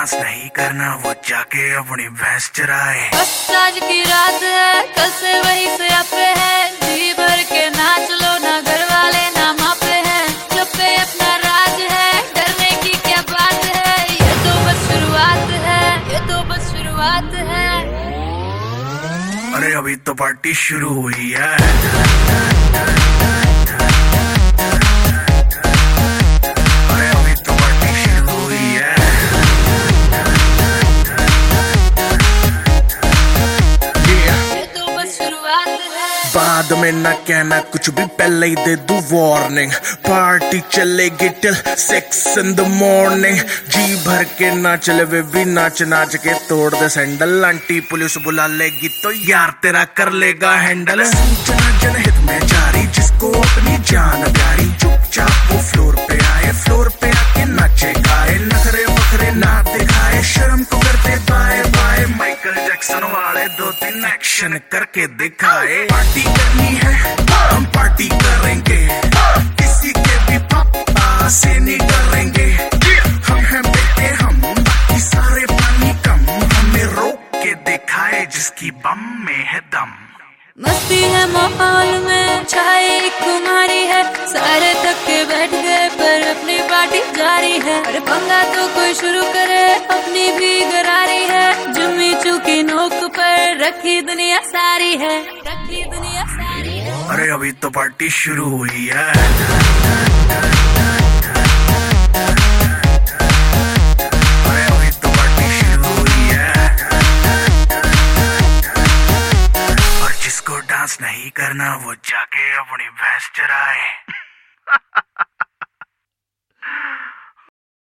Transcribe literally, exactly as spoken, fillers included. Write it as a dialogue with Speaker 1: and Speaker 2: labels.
Speaker 1: Dance नहीं करना वो जाके अपनी भैंस चराए।
Speaker 2: बस आज की रात है, कल से वही से आपे है, जी भर के नाच लो ना घर वाले ना मापे हैं, जब पे अपना राज है, डरने की क्या बात है, ये तो बस शुरुआत है, ये तो बस शुरुआत है।
Speaker 1: अरे अभी तो पार्टी शुरू हुई है। बाद में ना कहना कुछ भी, पहले ही दे दूं वार्निंग। पार्टी चलेगी till six in the morning. जी भर के नाच ले वे भी, नाच नाच के तोड़ दे सैंडल। आंटी पुलिस बुला लेगी तो यार तेरा कर लेगा हैंडल। सूचना जनहित में जारी, जिसको अपनी जान प्यारी, चुपचाप वो फ्लोर पे आए, फ्लोर पे आके नाचे गाए, नखरे वखरे ना दिखाए, शर्म को करते बाय बाय। माइकल जैक्सन वाले दो तीन एक्शन करके दिखाए। पार्टी करनी है हम पार्टी करेंगे, किसी के भी पापा से नहीं डरेंगे। हम हैं बेटे हम, बाकी सारे पानी कम, हमें रोक के दिखाए जिसकी बम में है दम।
Speaker 2: मस्ती है माहौल में छाई कुमारी है, सारे थक के बैठ गए पर अपनी पार्टी जारी है। अरे पंगा तो कोई शुरू करे, अपनी भी गरारी है, जुम्मी चूकी नोक पर रखी दुनिया सारी है, रखी दुनिया सारी है।
Speaker 1: अरे अभी तो पार्टी शुरू हुई है। अरे अभी तो पार्टी शुरू हुई है। और जिसको डांस नहीं करना वो जाके अपनी भैंस चराए।